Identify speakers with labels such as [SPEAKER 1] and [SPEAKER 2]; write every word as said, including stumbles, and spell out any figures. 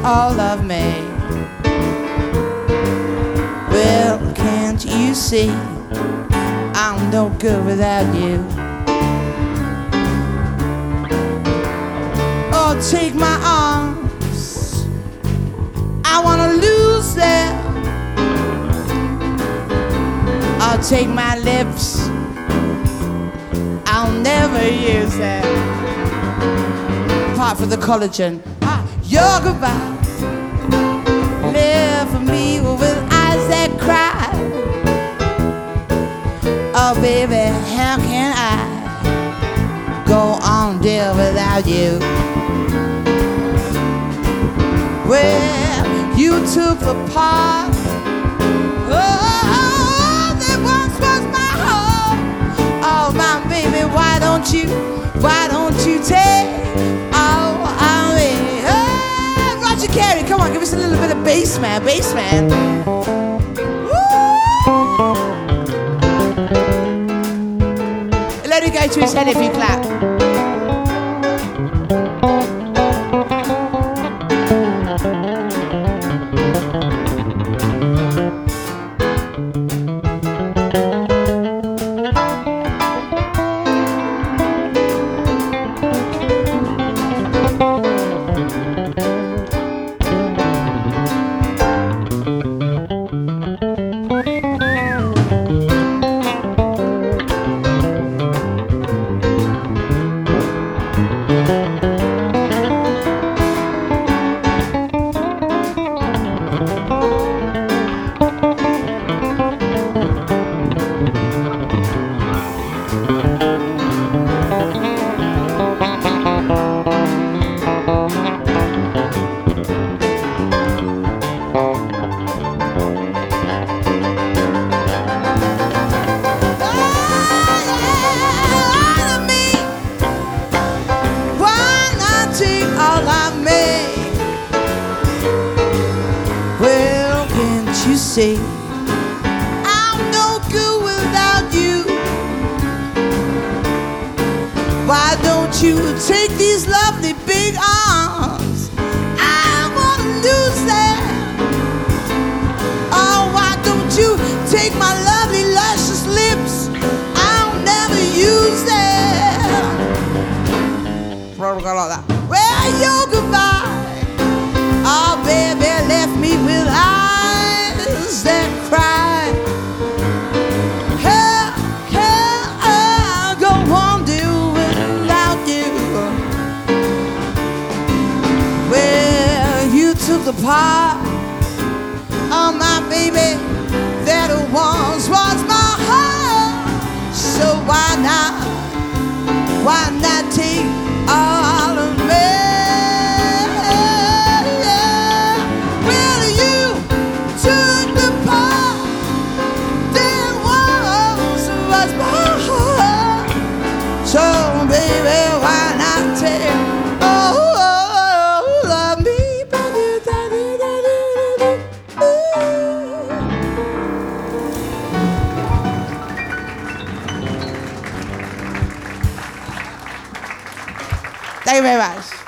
[SPEAKER 1] all of me. Well, can't you see I'm no good without you? Oh, take my arms, I wanna lose them. I'll take my lips, I'll never use them. Apart from the collagen, ah, your goodbye left for me with eyes that cry. Oh baby, how can I go on dear without you? Well, you took the part, oh, that once was my home. Oh my baby, why don't you, why don't you take all of me? Oh, Roger Carey, come on, give us a little bit of bass man, bass man. Let it go to his head if you clap. You say I'm no good without you. Why don't you take these lovely big arms? I wanna lose them. Oh, why don't you take my lovely luscious lips? I'll never use them. Probably got all that. Well, your goodbye, oh baby, left me with eyes that cry. How can I go on dear without you? Well, you took the part of my baby that once was my heart. So why not, why not take all of me? So baby, why not take all of me? Thank you very much.